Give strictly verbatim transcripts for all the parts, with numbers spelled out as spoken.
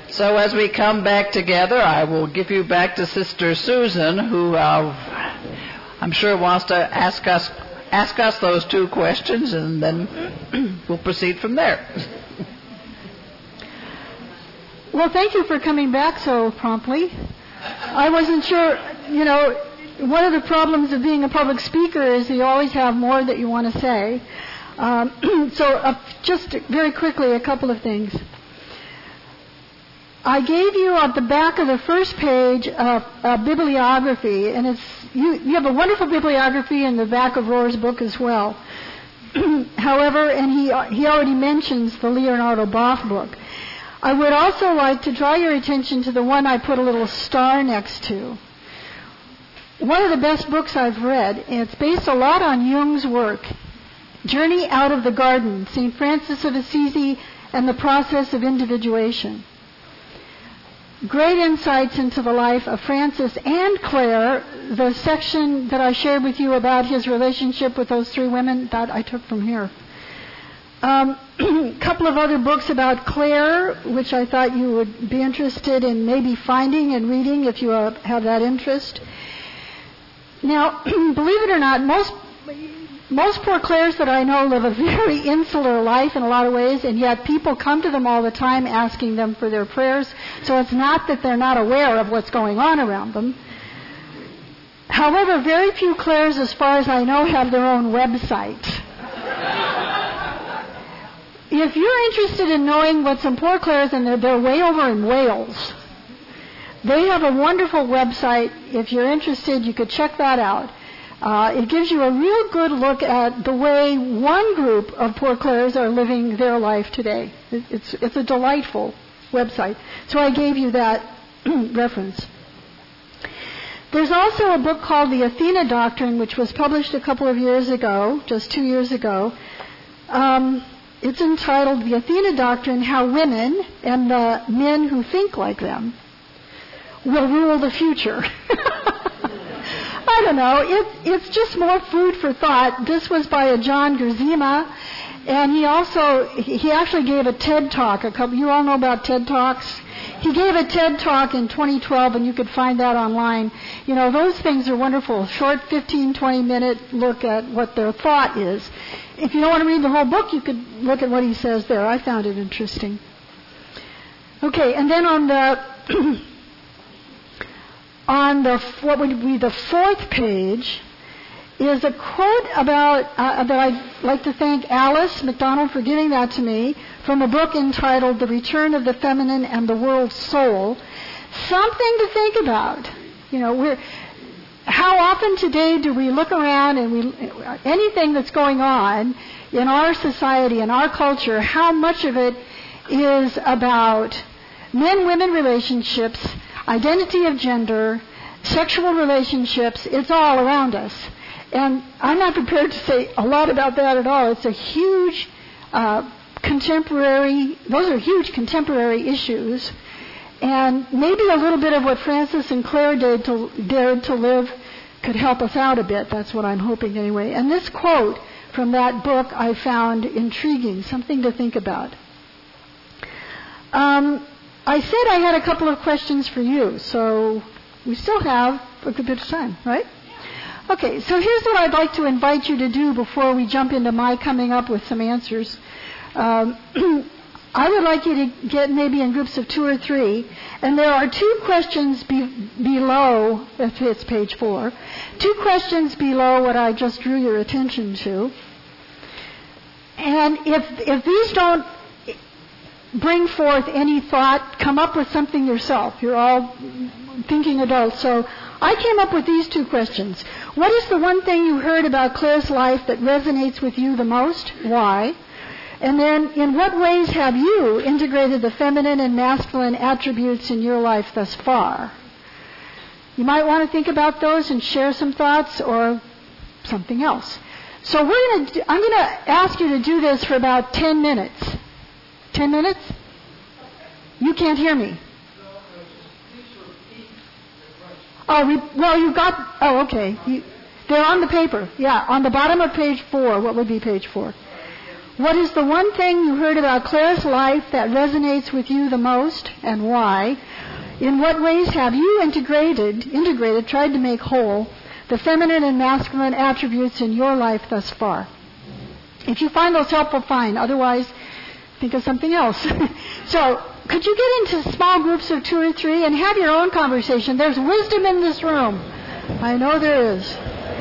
So as we come back together, I will give you back to Sister Susan, who uh, I'm sure wants to ask us ask us those two questions, and then we'll proceed from there. Well, thank you for coming back so promptly. I wasn't sure, you know, one of the problems of being a public speaker is you always have more that you want to say. Um, so uh, just very quickly, a couple of things. I gave you at the back of the first page a, a bibliography, and it's you, you have a wonderful bibliography in the back of Rohr's book as well. However, and he he already mentions the Leonardo Boff book. I would also like to draw your attention to the one I put a little star next to. One of the best books I've read, and it's based a lot on Jung's work, Journey Out of the Garden, Saint Francis of Assisi and the Process of Individuation. Great insights into the life of Francis and Clare. The section that I shared with you about his relationship with those three women, that I took from here. A um, couple of other books about Clare, which I thought you would be interested in maybe finding and reading if you uh, have that interest. Now, believe it or not, most most poor Clares that I know live a very insular life in a lot of ways, and yet people come to them all the time asking them for their prayers. So it's not that they're not aware of what's going on around them. However, very few Clares, as far as I know, have their own website. If you're interested in knowing what some poor Clares, and they're, they're way over in Wales, they have a wonderful website. If you're interested, you could check that out. Uh, it gives you a real good look at the way one group of poor Clares are living their life today. It, it's, it's a delightful website. So I gave you that reference. There's also a book called The Athena Doctrine, which was published a couple of years ago, just two years ago. Um, it's entitled The Athena Doctrine, How Women and the Men Who Think Like Them Will Rule the Future. I don't know. It, it's just more food for thought. This was by a John Gerzema, and he also, he actually gave a TED Talk. A couple, you all know about TED Talks? He gave a TED Talk in twenty twelve, and you could find that online. You know, those things are wonderful. Short fifteen, twenty minute look at what their thought is. If you don't want to read the whole book, you could look at what he says there. I found it interesting. Okay, and then on the on the what would be the fourth page is a quote about uh, that I'd like to thank Alice McDonald for giving that to me, from a book entitled The Return of the Feminine and the World's Soul. Something to think about. You know, we're how often today do we look around and we anything that's going on in our society, in our culture, how much of it is about men-women relationships, identity of gender, sexual relationships. It's all around us. And I'm not prepared to say a lot about that at all. It's a huge uh, contemporary, those are huge contemporary issues. And maybe a little bit of what Francis and Clare did to, dared to live could help us out a bit. That's what I'm hoping anyway. And this quote from that book I found intriguing, something to think about. Um, I said I had a couple of questions for you, so we still have a good bit of time, right? Okay, so here's what I'd like to invite you to do before we jump into my coming up with some answers. Um, I would like you to get maybe in groups of two or three, and there are two questions be- below, if it's page four, two questions below what I just drew your attention to. And if if these don't bring forth any thought, come up with something yourself. You're all thinking adults. So I came up with these two questions. What is the one thing you heard about Clare's life that resonates with you the most? Why? And then, in what ways have you integrated the feminine and masculine attributes in your life thus far? You might want to think about those and share some thoughts or something else. So we're going to. I'm going to ask you to do this for about ten minutes. Ten minutes? You can't hear me. Oh, we, well, you've got. Oh, okay. You, they're on the paper. Yeah, on the bottom of page four. What would be page four? What is the one thing you heard about Claire's life that resonates with you the most, and why? In what ways have you integrated, integrated, tried to make whole the feminine and masculine attributes in your life thus far? If you find those helpful, fine. Otherwise, think of something else. So, could you get into small groups of two or three and have your own conversation? There's wisdom in this room. I know there is.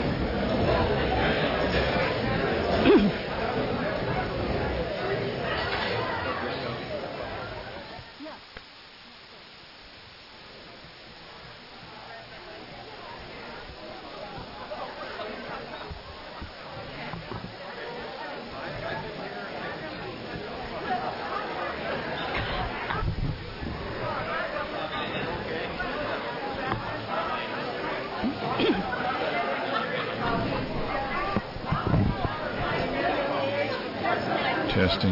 Testing.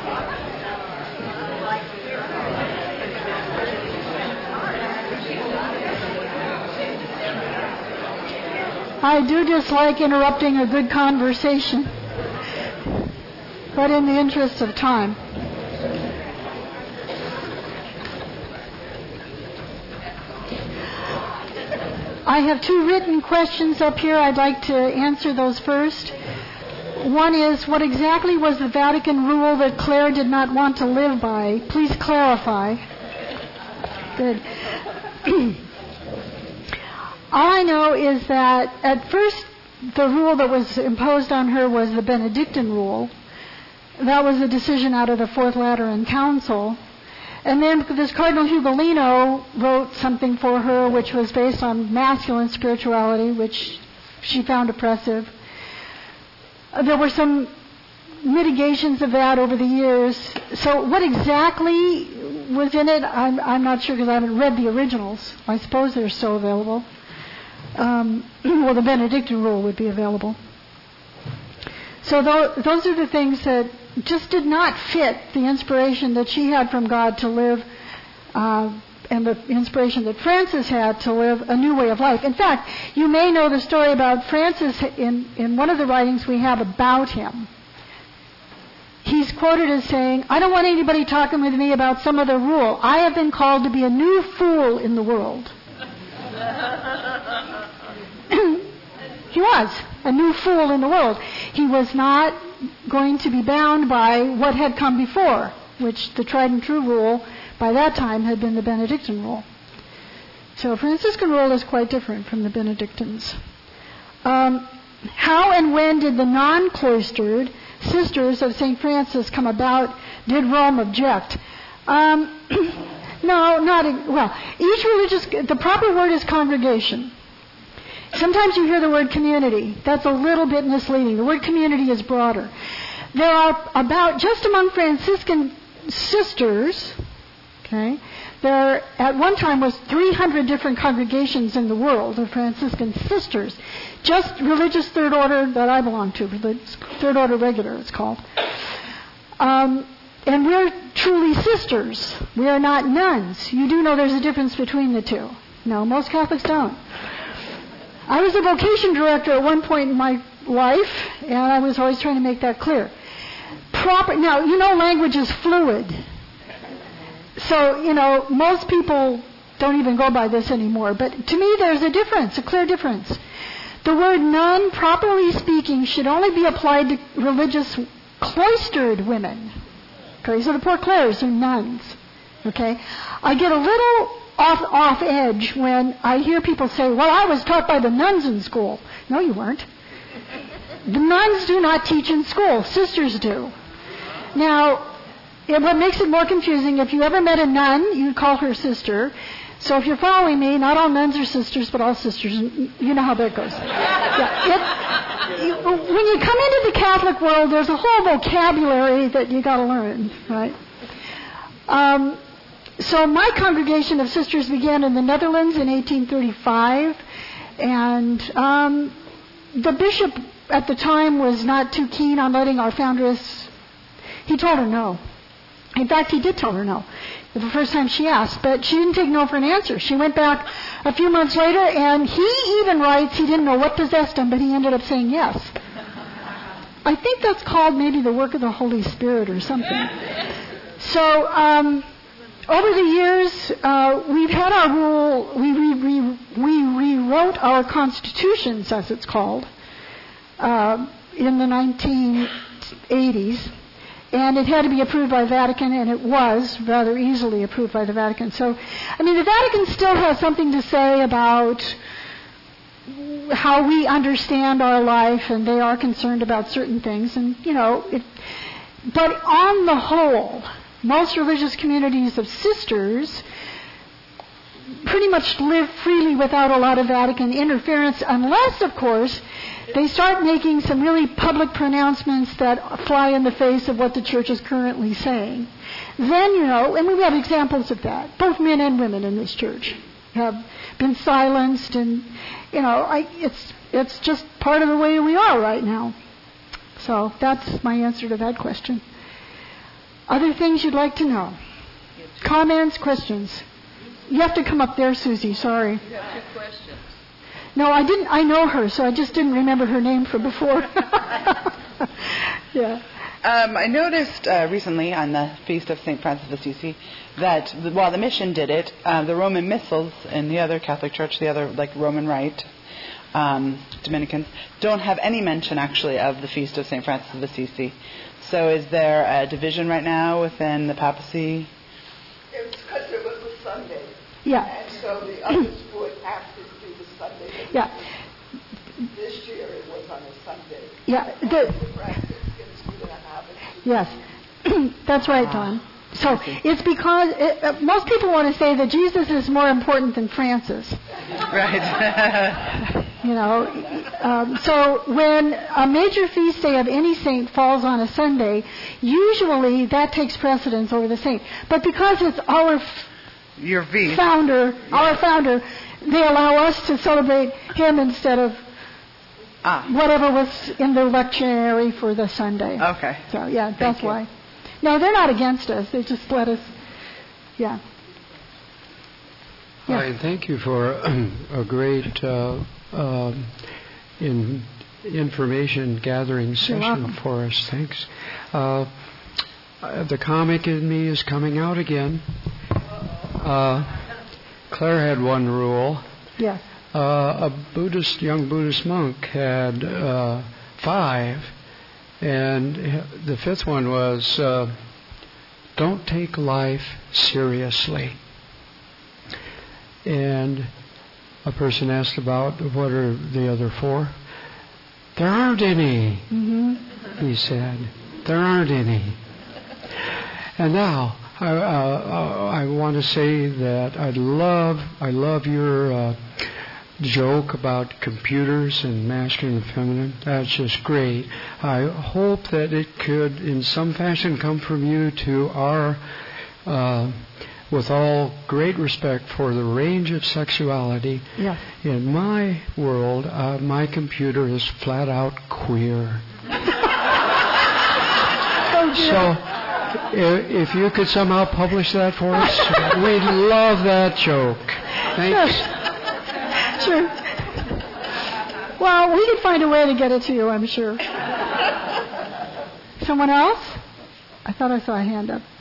I do dislike interrupting a good conversation, but in the interest of time. I have two written questions up here. I'd like to answer those first. One is, what exactly was the Vatican rule that Claire did not want to live by? Please clarify. Good. All I know is that at first the rule that was imposed on her was the Benedictine rule. That was a decision out of the Fourth Lateran Council. And then this Cardinal Ugolino wrote something for her which was based on masculine spirituality, which she found oppressive. There were some mitigations of that over the years. So what exactly was in it, I'm, I'm not sure because I haven't read the originals. I suppose they're still available. Um, well, the Benedictine rule would be available. So th- those are the things that just did not fit the inspiration that she had from God to live, uh, and the inspiration that Francis had to live a new way of life. In fact, you may know the story about Francis in, in one of the writings we have about him. He's quoted as saying, "I don't want anybody talking with me about some other rule. I have been called to be a new fool in the world." He was a new fool in the world. He was not going to be bound by what had come before, which the tried and true rule by that time had been the Benedictine rule. So Franciscan rule is quite different from the Benedictines. Um, how and when did the non-cloistered Sisters of Saint Francis come about? Did Rome object? Um, no, not, well, each religious, the proper word is congregation. Sometimes you hear the word community. That's a little bit misleading. The word community is broader. There are about, just among Franciscan sisters, okay, there at one time was three hundred different congregations in the world of Franciscan sisters. Just religious third order that I belong to, religious, third order regular it's called. Um, and we're truly sisters. We are not nuns. You do know there's a difference between the two. No, most Catholics don't. I was a vocation director at one point in my life, and I was always trying to make that clear. Proper, now, you know language is fluid. So, you know, most people don't even go by this anymore. But to me, there's a difference, a clear difference. The word nun, properly speaking, should only be applied to religious cloistered women. Okay, so the Poor Clares are nuns. Okay? I get a little off off edge when I hear people say, "Well, I was taught by the nuns in school." No, you weren't. The nuns do not teach in school. Sisters do. Now, it, what makes it more confusing, if you ever met a nun, you call her sister. So if you're following me, not all nuns are sisters, but all sisters. You know how that goes. Yeah, it, you, when you come into the Catholic world, there's a whole vocabulary that you got to learn, right? Um, So my congregation of sisters began in the Netherlands in eighteen thirty-five, and um, the bishop at the time was not too keen on letting our foundress. He told her no. In fact, he did tell her no the first time she asked, but she didn't take no for an answer. She went back a few months later, and he even writes he didn't know what possessed him, but he ended up saying yes. I think that's called maybe the work of the Holy Spirit or something. So, um, over the years, uh, we've had our rule, we, re, re, we rewrote our constitutions, as it's called, uh, in the nineteen eighties. And it had to be approved by the Vatican, and it was rather easily approved by the Vatican. So, I mean, the Vatican still has something to say about how we understand our life, and they are concerned about certain things. And, you know, it, but on the whole, most religious communities of sisters pretty much live freely without a lot of Vatican interference, unless, of course, they start making some really public pronouncements that fly in the face of what the church is currently saying. Then, you know, and we have examples of that. Both men and women in this church have been silenced, and, you know, I, it's it's just part of the way we are right now. So that's my answer to that question. Other things you'd like to know? Comments, questions? You have to come up there, Susie. Sorry. You have two questions. No, I didn't. I know her, so I just didn't remember her name from before. Yeah. Um, I noticed uh, recently on the Feast of Saint Francis of Assisi that the, while the Mission did it, uh, the Roman Missals in the other Catholic Church, the other like Roman Rite um, Dominicans, don't have any mention actually of the Feast of Saint Francis of Assisi. So is there a division right now within the papacy? It's because it was a Sunday. Yeah. And so the others would have to do the Sunday. Yeah. This year it was on a Sunday. Yeah. And The, the Franciscans were going to have it. yes. That's right, Don. So it's because it, uh, most people want to say that Jesus is more important than Francis. Right. You know, um, so when a major feast day of any saint falls on a Sunday, usually that takes precedence over the saint. But because it's our f- Your feast. founder, our founder, they allow us to celebrate him instead of Ah. whatever was in the lectionary for the Sunday. Okay. So yeah, that's you. why. No, they're not against us. They just let us. Yeah. Yeah. Hi, and thank you for a great uh, um, in information gathering session for us. Thanks. Uh, uh, the comic in me is coming out again. Uh, Claire had one rule. Yes. Uh, a Buddhist, young Buddhist monk had uh, five, and the fifth one was, uh, don't take life seriously. And a person asked about what are the other four. There aren't any, Mm-hmm. he said. There aren't any. And now, I, uh, I want to say that I love, I love your uh, joke about computers and masculine and feminine. That's just great. I hope that it could, in some fashion, come from you to our, uh, with all great respect for the range of sexuality. Yes. In my world, uh, my computer is flat out queer. Oh, dear. So, if you could somehow publish that for us, we'd love that joke. Thanks. Sure. Well, we could find a way to get it to you, I'm sure. Someone else? I thought I saw a hand up.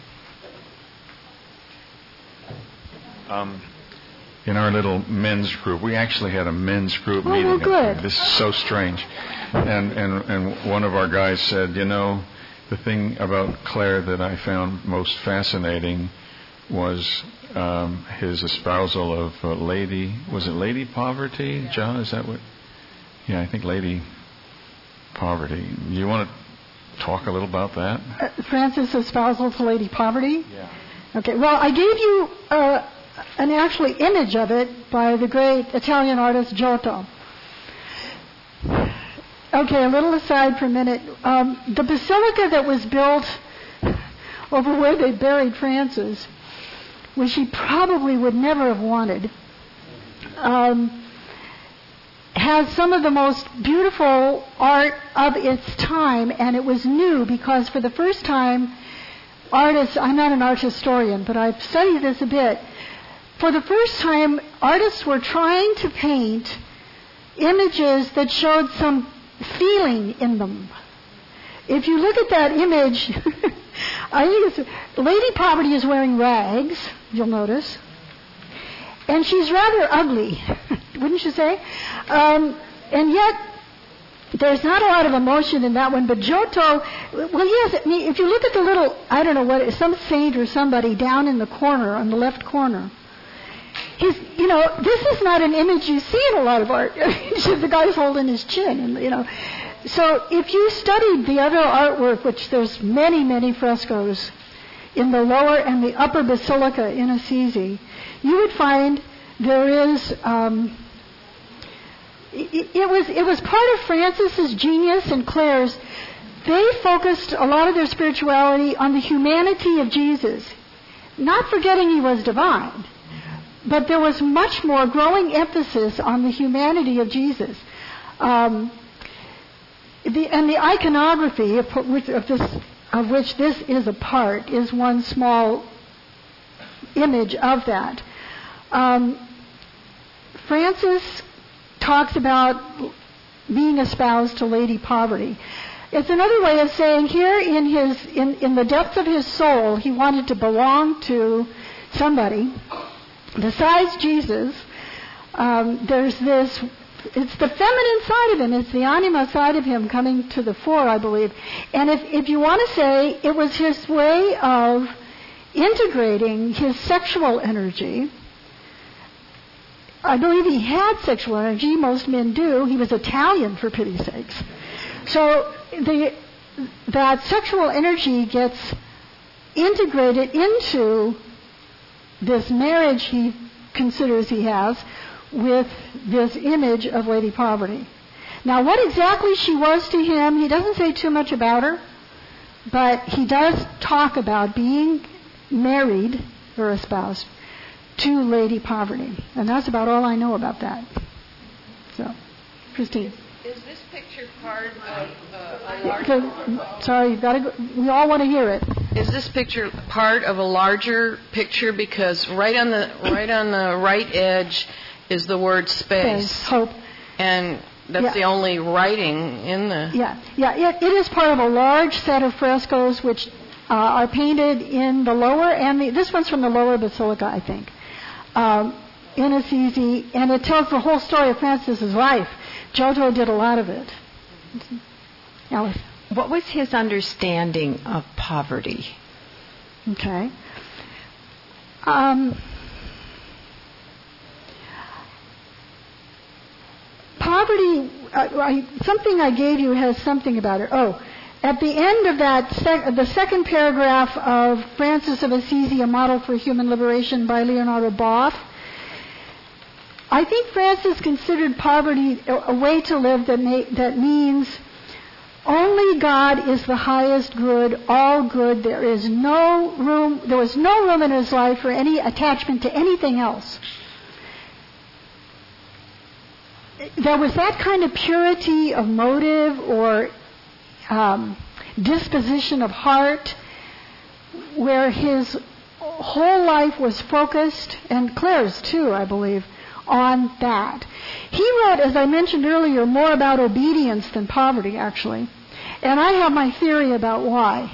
Um, in our little men's group, we actually had a men's group Oh, meeting. well, good. This is so strange. And, and, and one of our guys said, you know, the thing about Claire that I found most fascinating was um, his espousal of uh, Lady, was it Lady Poverty? John, is that what? Yeah, I think Lady Poverty. You want to talk a little about that? Uh, Francis' espousal to Lady Poverty? Yeah. Okay, well, I gave you uh, an actually image of it by the great Italian artist Giotto. Okay, a little aside for a minute. Um, the basilica that was built over where they buried Francis, which he probably would never have wanted, um, has some of the most beautiful art of its time, and it was new because for the first time, artists, I'm not an art historian, but I've studied this a bit. For the first time, artists were trying to paint images that showed some feeling in them. if you look at that image, I think it's, Lady Poverty is wearing rags, you'll notice. And she's rather ugly, wouldn't you say? Um, and yet, there's not a lot of emotion in that one, but Giotto, well, yes, I mean, if you look at the little, I don't know what, some saint or somebody down in the corner, on the left corner, he's, you know, this is not an image you see in a lot of art. The guy's holding his chin, and, you know. So if you studied the other artwork, which there's many, many frescoes in the lower and the upper basilica in Assisi, you would find there is, um, it, it was it was part of Francis's genius and Claire's. They focused a lot of their spirituality on the humanity of Jesus, not forgetting he was divine, but there was much more growing emphasis on the humanity of Jesus. Um, the, and the iconography of, which, of, this, of which this is a part is one small image of that. Um, Francis talks about being espoused to Lady Poverty. It's another way of saying here in his in, in the depths of his soul, he wanted to belong to somebody besides Jesus. Um, there's this, it's the feminine side of him, it's the anima side of him coming to the fore, I believe. And if, if you want to say, it was his way of integrating his sexual energy. I believe he had sexual energy. Most men do. He was Italian, for pity's sakes. So the, that sexual energy gets integrated into this marriage he considers he has with this image of Lady Poverty. Now, what exactly she was to him, he doesn't say too much about her, but he does talk about being married or espoused to Lady Poverty. And that's about all I know about that. So, Christine. Is this picture part of uh, a larger... Okay, sorry, you've got to go. We all want to hear it. Is this picture part of a larger picture? Because right on the right on the right edge is the word space. Space, hope. And that's yeah. the only writing in the... Yeah, yeah. It, it is part of a large set of frescoes which uh, are painted in the lower, and the, this one's from the lower basilica, I think, um, in Assisi, and it tells the whole story of Francis's life. Giotto did a lot of it. Alice. What was his understanding of poverty? Okay. Um, poverty, uh, I, something I gave you has something about it. Oh, at the end of that, sec- the second paragraph of Francis of Assisi, A Model for Human Liberation by Leonardo Boff, I think Francis considered poverty a, a way to live that may, that means only God is the highest good, all good. There is no room, there was no room in his life for any attachment to anything else. There was that kind of purity of motive or um, disposition of heart where his whole life was focused, and Claire's too, I believe, on that. He wrote, as I mentioned earlier, more about obedience than poverty, actually. And I have my theory about why.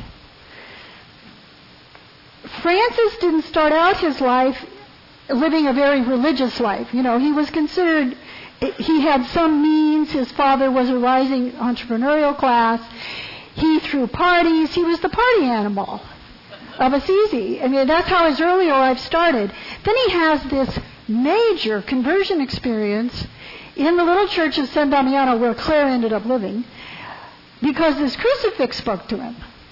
Francis didn't start out his life living a very religious life. You know, he was considered, he had some means. His father was a rising entrepreneurial class. He threw parties. He was the party animal of Assisi. I mean, that's how his early life started. Then he has this major conversion experience in the little church of San Damiano where Claire ended up living because this crucifix spoke to him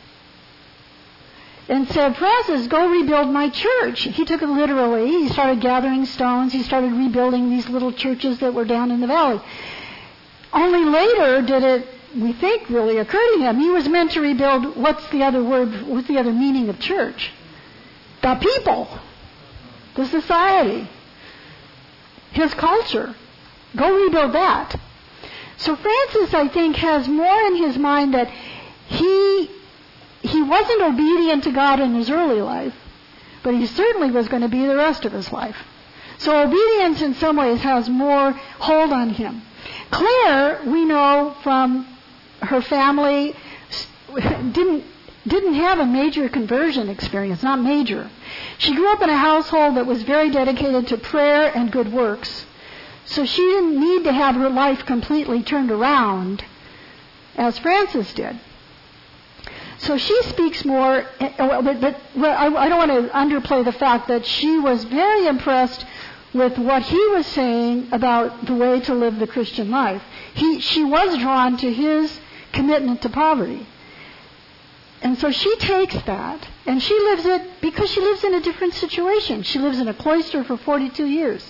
and said, Francis, go rebuild my church. He took it literally. He started gathering stones. He started rebuilding these little churches that were down in the valley. Only later did it, we think, really occur to him. He was meant to rebuild, what's the other word, what's the other meaning of church? The people. The society. His culture. Go rebuild that. So Francis, I think, has more in his mind that he he wasn't obedient to God in his early life, but he certainly was going to be the rest of his life. So obedience in some ways has more hold on him. Claire, we know from her family, didn't didn't have a major conversion experience, not major. She grew up in a household that was very dedicated to prayer and good works. So she didn't need to have her life completely turned around as Frances did. So she speaks more, but, but well, I, I don't want to underplay the fact that she was very impressed with what he was saying about the way to live the Christian life. He, she was drawn to his commitment to poverty. And so she takes that, and she lives it because she lives in a different situation. She lives in a cloister for forty-two years.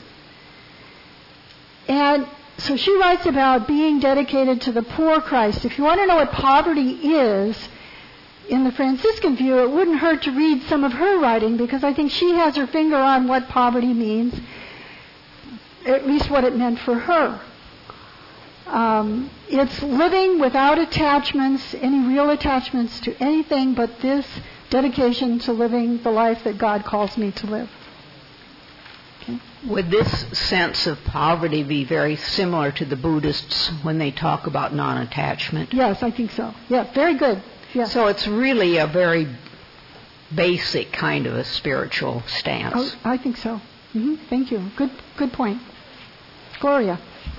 And so she writes about being dedicated to the poor Christ. If you want to know what poverty is, in the Franciscan view, it wouldn't hurt to read some of her writing, because I think she has her finger on what poverty means, at least what it meant for her. Um, it's living without attachments, any real attachments to anything but this dedication to living the life that God calls me to live. Okay. Would this sense of poverty be very similar to the Buddhists when they talk about non-attachment? Yes, I think so. Yeah, very good. Yeah. So it's really a very basic kind of a spiritual stance. Oh, I think so. Mm-hmm. Thank you. Good, good point. Gloria.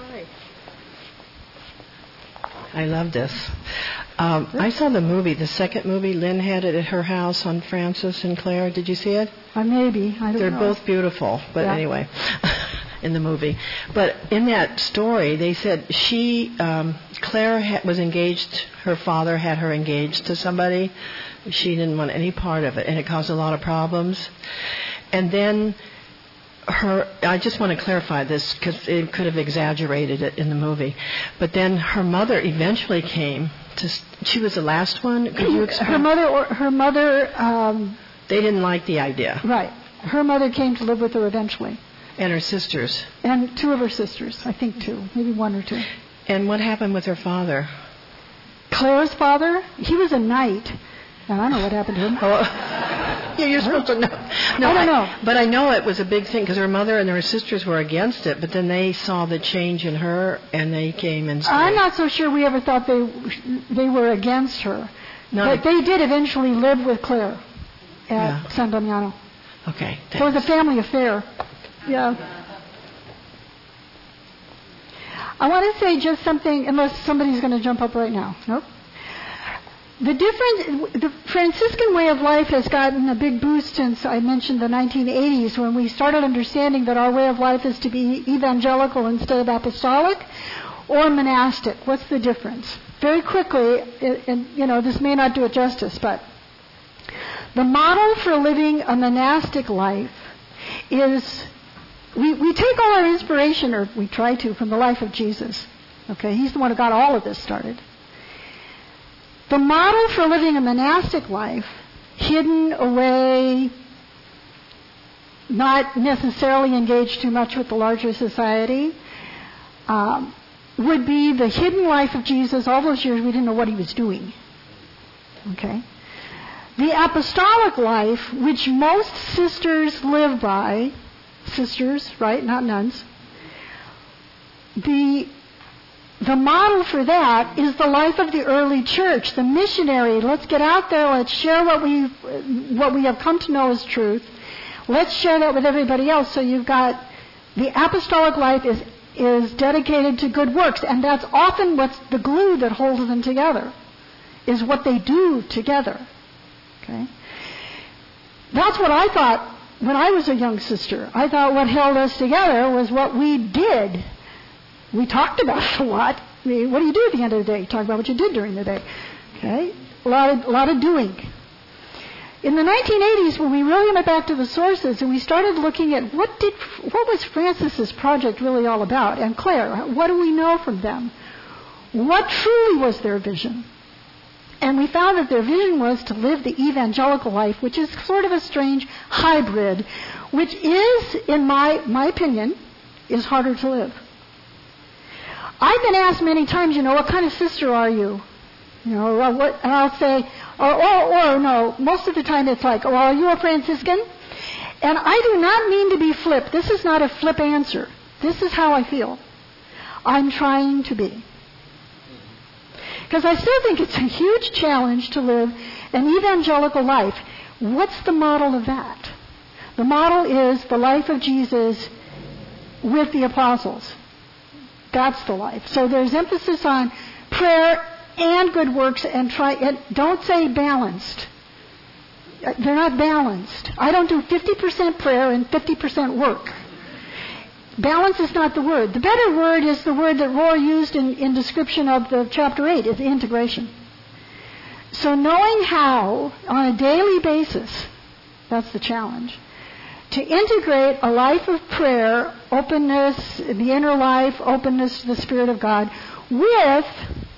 I love this. Um, I saw the movie, the second movie Lynn had it at her house on Frances and Claire. Did you see it? Uh, maybe. I don't They're know. both beautiful, but yeah. anyway, in the movie. But in that story, they said she, um, Claire ha- was engaged, her father had her engaged to somebody. She didn't want any part of it, and it caused a lot of problems. And then her, I just want to clarify this because it could have exaggerated it in the movie. But then her mother eventually came to, she was the last one. Could you explain? Her mother, or her mother, um, they didn't like the idea. Right. Her mother came to live with her eventually. And her sisters. And two of her sisters, I think two, maybe one or two. And what happened with her father? Claire's father, he was a knight. And I don't know what happened to him. Oh, yeah, you're supposed to know. No, I don't know. I, but I know it was a big thing because her mother and her sisters were against it, but then they saw the change in her and they came and stayed. I'm not so sure we ever thought they they were against her. No. But they did eventually live with Claire at Yeah. San Damiano. Okay. It was a family affair. Yeah. I want to say just something, unless somebody's going to jump up right now. Nope. The difference, the Franciscan way of life has gotten a big boost since I mentioned the nineteen eighties, when we started understanding that our way of life is to be evangelical instead of apostolic or monastic. What's the difference? Very quickly, and you know, this may not do it justice, but the model for living a monastic life is, we, we take all our inspiration, or we try to, from the life of Jesus. Okay, he's the one who got all of this started. The model for living a monastic life, hidden away, not necessarily engaged too much with the larger society, um, would be the hidden life of Jesus. All those years we didn't know what he was doing. Okay? The apostolic life, which most sisters live by, sisters, right, not nuns, the The model for that is the life of the early church, the missionary. Let's get out there. Let's share what we what we have come to know as truth. Let's share that with everybody else. So you've got the apostolic life is is dedicated to good works, and that's often what's the glue that holds them together, is what they do together. Okay, that's what I thought when I was a young sister. I thought what held us together was what we did. We talked about it a lot. I mean, what do you do at the end of the day? You talk about what you did during the day. Okay? A lot of, a lot of doing. In the nineteen eighties, when we really went back to the sources and we started looking at what did, what was Frances's project really all about, and Claire, what do we know from them? What truly was their vision? And we found that their vision was to live the evangelical life, which is sort of a strange hybrid, which is, in my, my opinion, is harder to live. I've been asked many times, you know, what kind of sister are you? You know, well, what, and I'll say, or, or, or no, most of the time it's like, oh, are you a Franciscan? And I do not mean to be flip. This is not a flip answer. This is how I feel. I'm trying to be. Because I still think it's a huge challenge to live an evangelical life. What's the model of that? The model is the life of Jesus with the apostles. That's the life. So there's emphasis on prayer and good works, and try. And don't say balanced. They're not balanced. I don't do fifty percent prayer and fifty percent work. Balance is not the word. The better word is the word that Rohr used in, in description of the chapter eight, is integration. So knowing how, on a daily basis, that's the challenge, to integrate a life of prayer, openness, the inner life, openness to the Spirit of God, with,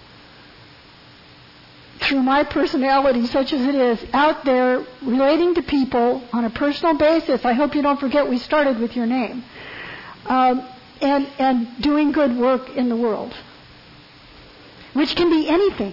through my personality, such as it is, out there relating to people on a personal basis. I hope you don't forget we started with your name. Um, and, and doing good work in the world, which can be anything.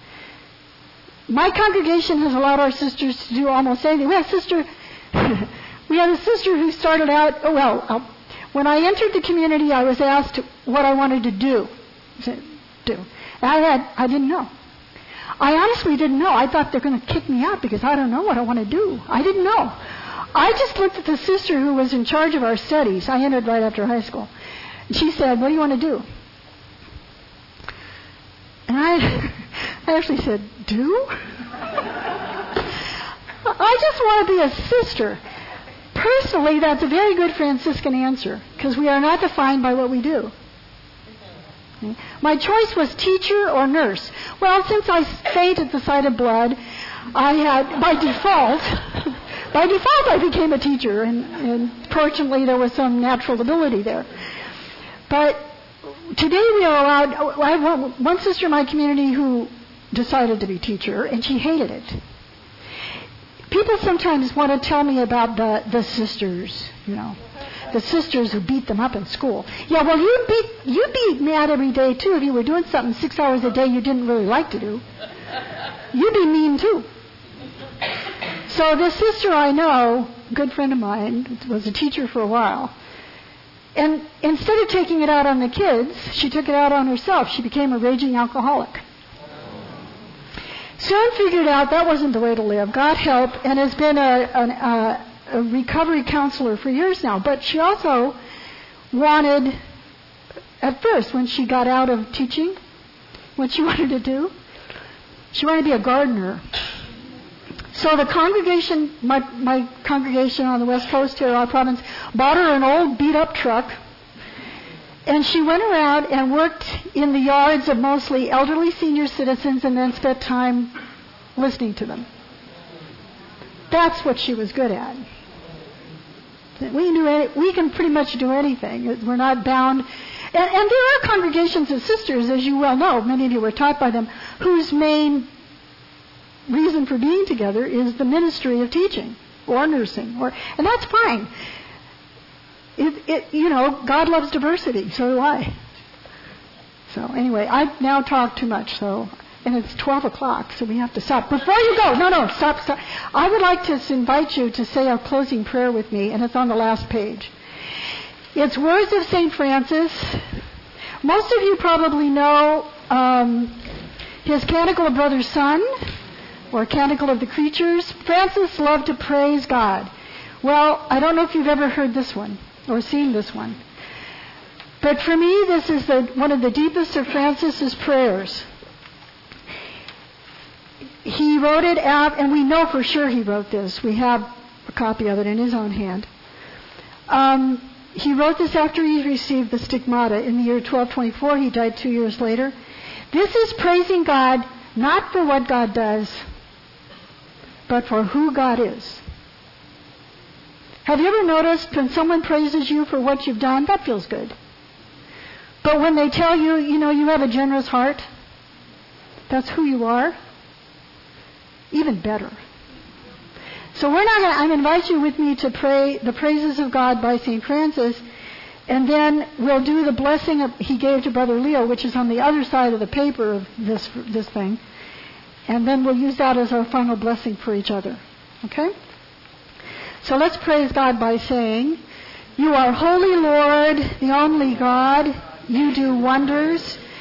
My congregation has allowed our sisters to do almost anything. We have a sister, we had a sister who started out, oh well, uh, when I entered the community, I was asked what I wanted to do. do. And I had, I didn't know. I honestly didn't know. I thought they're going to kick me out because I don't know what I want to do. I didn't know. I just looked at the sister who was in charge of our studies. I entered right after high school. And she said, what do you want to do? And I, I actually said, do? I just want to be a sister. Personally, that's a very good Franciscan answer, because we are not defined by what we do. Okay? My choice was teacher or nurse. Well, since I faint at the sight of blood, I had, by default... By default, I became a teacher, and, and fortunately there was some natural ability there. But today we are allowed... I have one sister in my community who decided to be teacher, and she hated it. People sometimes want to tell me about the, the sisters, you know, the sisters who beat them up in school. Yeah, well, you'd be, you'd be mad every day, too, if you were doing something six hours a day you didn't really like to do. You'd be mean, too. So this sister I know, a good friend of mine, was a teacher for a while. And instead of taking it out on the kids, she took it out on herself. She became a raging alcoholic. Soon figured out that wasn't the way to live. God help, and has been a, a, a recovery counselor for years now. But she also wanted, at first, when she got out of teaching, what she wanted to do, she wanted to be a gardener. So the congregation, my, my congregation on the West Coast here, our province, bought her an old beat-up truck, and she went around and worked in the yards of mostly elderly senior citizens and then spent time listening to them. That's what she was good at. We, knew any, we can pretty much do anything. We're not bound. And, and there are congregations of sisters, as you well know, many of you were taught by them, whose main reason for being together is the ministry of teaching or nursing, or and that's fine. It, it, you know, God loves diversity, so do I. So anyway, I've now talked too much, so and it's twelve o'clock, so we have to stop. Before you go, no, no, stop, stop. I would like to invite you to say a closing prayer with me, and it's on the last page. It's words of Saint Francis. Most of you probably know um, his Canticle of Brother Sun, or Canticle of the Creatures. Francis loved to praise God. Well, I don't know if you've ever heard this one or seen this one. But for me, this is the, one of the deepest of Francis's prayers. He wrote it out, and we know for sure he wrote this. We have a copy of it in his own hand. Um, he wrote this after he received the stigmata in the year twelve twenty-four. He died two years later. This is praising God not for what God does, but for who God is. Have you ever noticed when someone praises you for what you've done, that feels good. But when they tell you, you know, you have a generous heart, that's who you are, even better. So we're not going to, I invite you with me to pray the praises of God by Saint Francis, and then we'll do the blessing of, he gave to Brother Leo, which is on the other side of the paper of this this thing. And then we'll use that as our final blessing for each other. Okay? So let's praise God by saying, You are holy, Lord, the only God. You do wonders.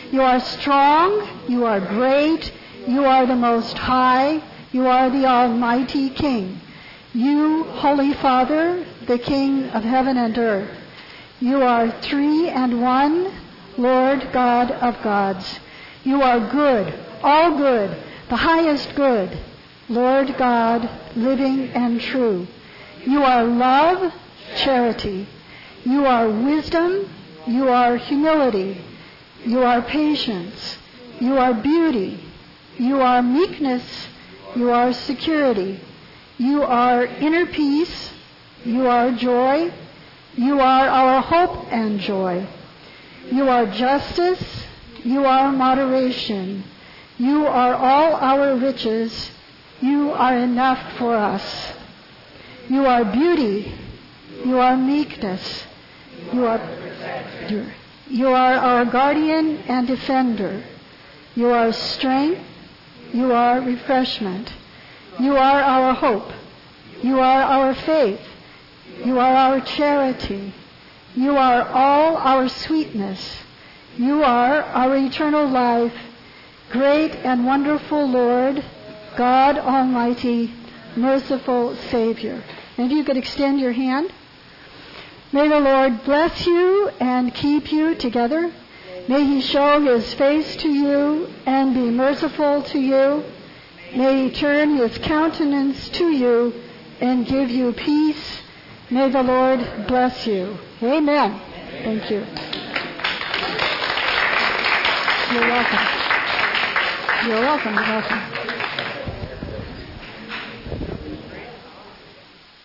You are strong. You are great. You are the Most High. You are the Almighty King. You, Holy Father, the King of heaven and earth. You are three and one, Lord God of gods. You are good, all good, the highest good, Lord God, living and true. You are love, charity. You are wisdom. You are humility. You are patience. You are beauty. You are meekness. You are security. You are inner peace. You are joy. You are our hope and joy. You are justice. You are moderation. You are all our riches. You are enough for us. You are beauty. You are meekness. You are, you are our guardian and defender. You are strength. You are refreshment. You are our hope. You are our faith. You are our charity. You are all our sweetness. You are our eternal life. Great and wonderful Lord, God Almighty, merciful Savior. And if you could extend your hand. May the Lord bless you and keep you together. May He show His face to you and be merciful to you. May He turn His countenance to you and give you peace. May the Lord bless you. Amen. Thank you. You're welcome. You're welcome. You're welcome.